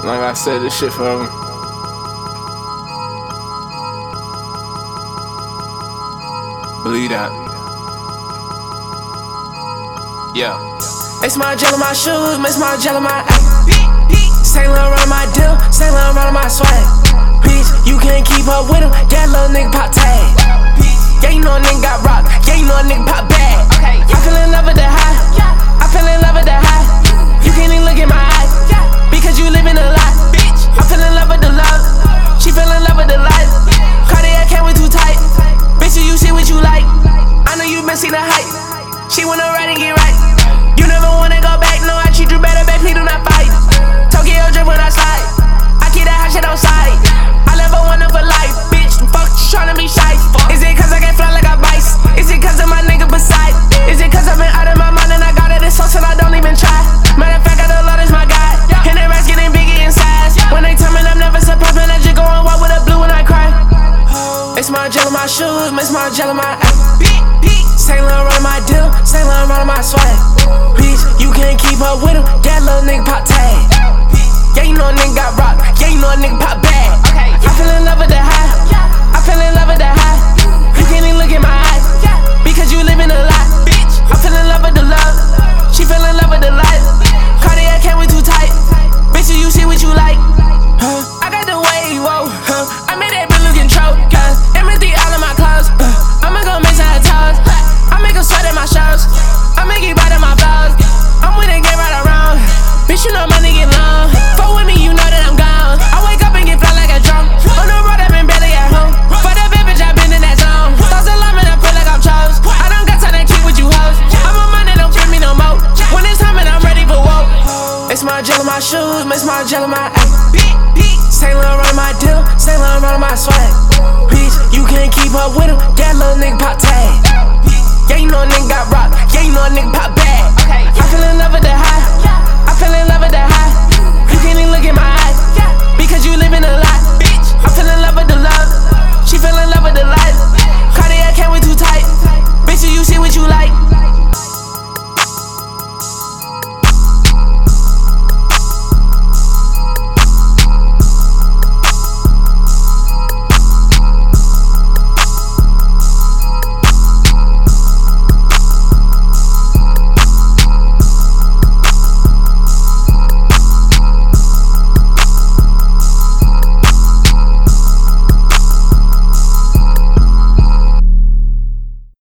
Like I said, this shit forever. Believe that. Yeah. It's my gel in my shoes, it's my gel in my Saint Laurent on my deal, Saint Laurent on my swag. Bitch, you can't keep up with him, that little nigga pop tag. Yeah, you know a nigga got rock, yeah, you know a nigga pop bag. I fell in love with the high, I fell in love with the high. You can't even look in my eyes, because you living a lie. I fell in love with the love, she fell in love with the life. Cardiac came with too tight, bitch, you see what you like. I know you been seeing the hype, she wanna ride and get right. You never wanna go back, no, I treat you better, babe, please do not fight. Tokyo drip when I slide, I keep that hot shit outside. I love a wonder for life, bitch, fuck you tryna be shy. Is it cause I can fly like a bice? Is it cause of my nigga beside? Is it cause I've been out of my mind and I got it this sauce and I don't even try? Matter of fact, I don't love this my guy, and the rest getting bigger in size. When they tell me I'm never surprised, man, I just go and walk with a blue when I cry. It's my gel in my shoes, it's my gel in my Saint Laurent on my deal, Saint Laurent on my swag. Bitch, you can't keep up with him, that little nigga pop tag. Yeah, you know a nigga got rock, yeah, you know a nigga pop bag. I fell in love with the high, I fell in love with the high. You can't even look in my eyes, because you living a lie. I fell in love with the love, she fell in love with the life. Cardiac came with too tight, bitch, you see what you like. I got the wave, whoa, I made that bitch look control, empty all of my clothes. I'ma go make some toes, I make her sweat at my shows, I make it bite at my blows. I'm with a game right around, bitch, you know money get long. Fuck with me, you know that I'm gone. I wake up and get fly like a drum. On the road, I've been barely at home. For that bad bitch, I've been in that zone. Thoughts of love and I feel like I'm chose. I don't got time to keep with you hoes. I'm a man that don't fit me no more. When it's time and I'm ready for woke. It's my gel in my shoes, it's my gel in my Saint Laurent on my deal, Saint Laurent on my swag. Bitch, you can't keep up with him, that little nigga pop tag. Yeah, you know a nigga got rock, yeah, you know a nigga pop bag.